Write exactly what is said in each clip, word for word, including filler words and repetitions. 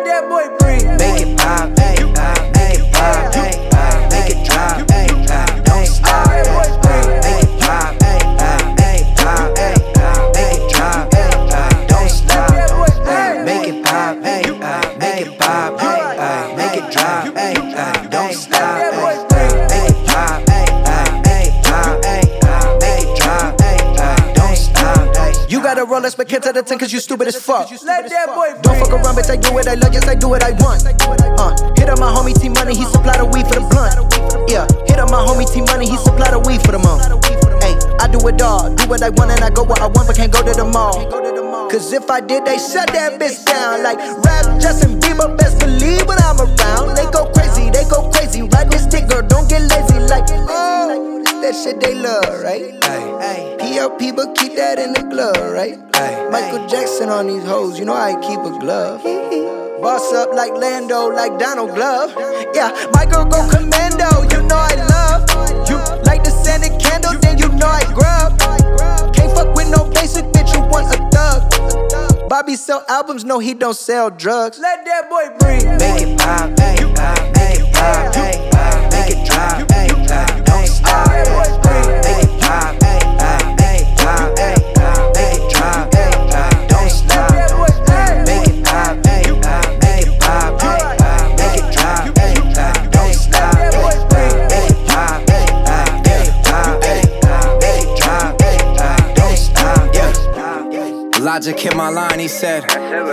Let that boy breathe. Make it pop, ayy, ayy, make it pop, ayy, ayy, make it drop, ayy, ayy, don't stop, ayy, make it pop, ayy, ayy, make it pop, ayy, ayy, make it drop, ayy, ayy, don't stop, make it pop, ayy, ayy, make it pop, ayy, ayy, make it drop, ayy, ayy, don't stop, ayy, make it pop, ayy, ayy, make it pop, ayy, ayy, make it drop, ayy, ayy, don't stop, ayy. You gotta roll us, but can't tell the ten cause you stupid as fuck. Let that boy breathe. Don't fuck around, bitch, I do what I love, yes, I do what I want. Uh, hit up my homie T Money, he supply the weed for the blunt. Yeah, hit up my homie T Money, he supply the weed for the month. Hey, I do it all, do what I want and I go where I want, but can't go to the mall. Cause if I did, they shut that bitch down. Like rap, Justin Bieber, best believe when I'm around. They go crazy, they go crazy, ride this dick, girl, don't get lazy. Like, oh, it's that shit they love, right? Ay, P L P, but keep that in the glove, right? ay, Michael Jackson on these hoes, you know I keep a glove. Boss up like Lando, like Donald Glove. Yeah, my girl go commando, you know I love. You like the scented candle, then you know I grub. Can't fuck with no basic bitch, you want a thug. Bobby sell albums, no he don't sell drugs. Let that boy breathe. make it pop, ayy, ayy, make it pop, ayy, ayy, make it drop, ayy, ayy, don't stop, ayy, make it pop, ayy, ayy, make it pop, ayy, ayy, make it drop, ayy, ayy, don't stop, make it pop, ayy, ayy, make it pop, ayy, ayy, make it drop, ayy, ayy, don't stop, make it pop, ayy, ayy, make it pop, ayy, ayy, make it drop, ayy, ayy, don't stop, yeah. Logic hit my line, he said,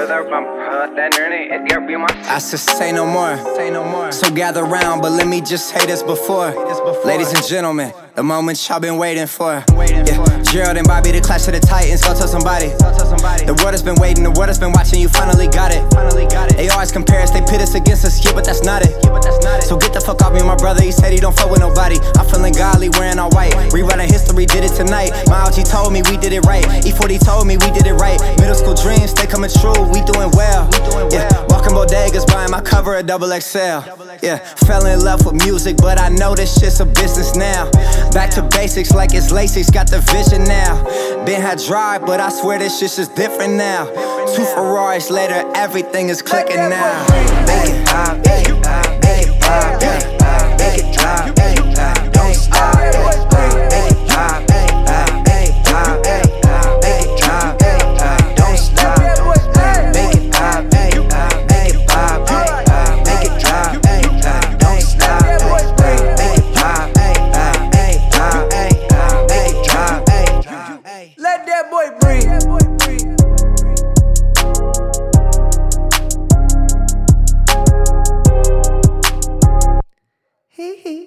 I said, say no more, say no more. So gather round, but let me just say this before. Ladies and gentlemen, the moment y'all been waiting for. Yeah, Gerald and Bobby, the clash of the titans, go tell somebody. The world has been waiting, the world has been watching, you finally got it. They always compare us, they pit us against us, yeah, but that's not it. So get the fuck off me, my brother, he said he don't fuck with nobody. I'm feeling godly, wearing all white. Rewriting history, did it tonight. My O G told me we did it right. E forty told me we did it right. Middle school dreams, they coming true, we doing well. Yeah, walking bodegas, buying my cover at double X L. Yeah, fell in love with music, but I know this shit's a business now. Back to basics like it's Lacey's got the vision now. Been had drive, but I swear this shit's just different now. Two Ferraris later, everything is clicking now. Make it pop, ayy, ayy, make it pop, ayy, ayy, make it drop, ayy, ayy, don't stop, ayy, make it pop, ayy, ayy, make it pop, ayy, ayy, make it drop, ayy, ayy, don't stop, make it pop, ayy, ayy, make it pop, ayy, ayy, make it drop, ayy, ayy, don't stop, make it pop, ayy, ayy, make it pop, ayy, ayy, make it drop, ayy. Let that boy breathe. Hee hee.